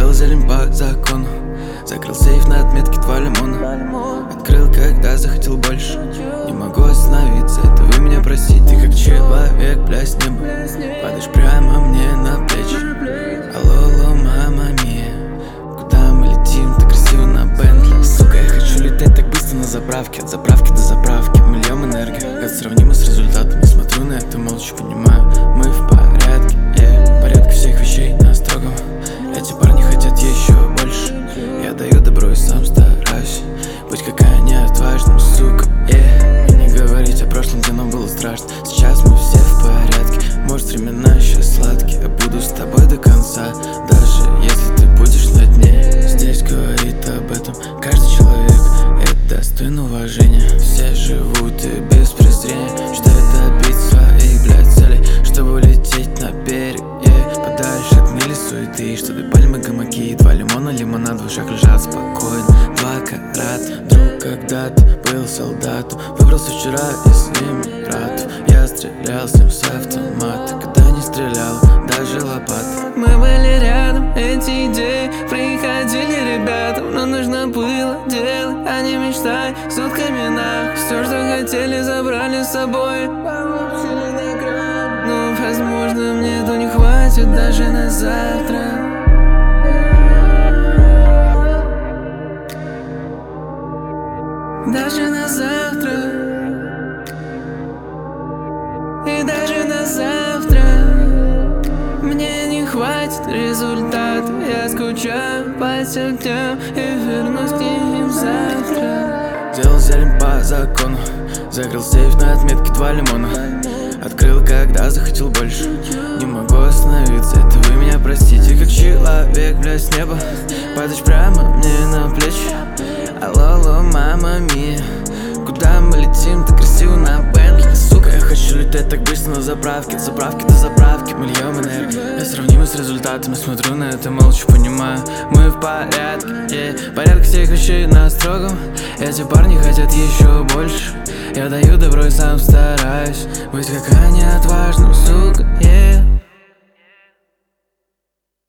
Сделал зелень по закону, закрыл сейф на отметке 2 лимона. Открыл, когда захотел больше, не могу остановиться, это вы меня простите. Ты как человек, бля, с неба, падаешь прямо мне на плечи. Алло, мама мия, куда мы летим, так красиво на Бентли. Сука, я хочу летать так быстро на заправке, от заправки до заправки. Мы льем энергию, это сравнимо с результатами. Смотрю на это молча, понимаю, мы в порядке, порядок всех вещей на строгом. Эти парни хотят еще больше, я даю добро и сам стараюсь быть какая не отважным, сука, И не говорить о прошлом, где нам было страшно. Сейчас мы все в порядке, может времена сейчас сладкие. Я буду с тобой до конца, даже если ты будешь на дне. Здесь говорит об этом каждый человек, это достойно уважения. Все живут и без презрения, мечтают добить своих, блядь, целей, чтобы улететь на берег, подальше от мили суеты, чтобы пальмы, гамаки, 2 лимона, лимонад в ушах лежат спокойно. 2 карат, друг когда-то был солдатом, выбрался вчера из Эмиратов. Я стрелял с ним с автомата, когда не стрелял даже лопат. Мы были рядом, эти идеи приходили ребятам, но нужно было делать, а не мечтать сутками на. Все, что хотели, забрали с собой, получили награду. Но, возможно, мне этого не хватит даже на завтра. Даже на завтра. И даже на завтра мне не хватит результата. Я скучаю по тем дням и вернусь к ним завтра. Сделал зелень по закону, закрыл сейф на отметке 2 лимона. Открыл, когда захотел больше, не могу остановиться, это вы меня простите. Как человек, бля, с неба, падаешь прямо мне на плечи. Алло, мама мия, куда мы летим, так красиво на Бентли. Сука, я хочу летать так быстро на заправке, от заправки до заправки. Мы льем энергию, я сравнимо с результатами. Смотрю на это молча, понимаю, мы в порядке, порядок всех вещей на строгом. Эти парни хотят еще больше, я даю добро и сам стараюсь быть какая не отважным, сука,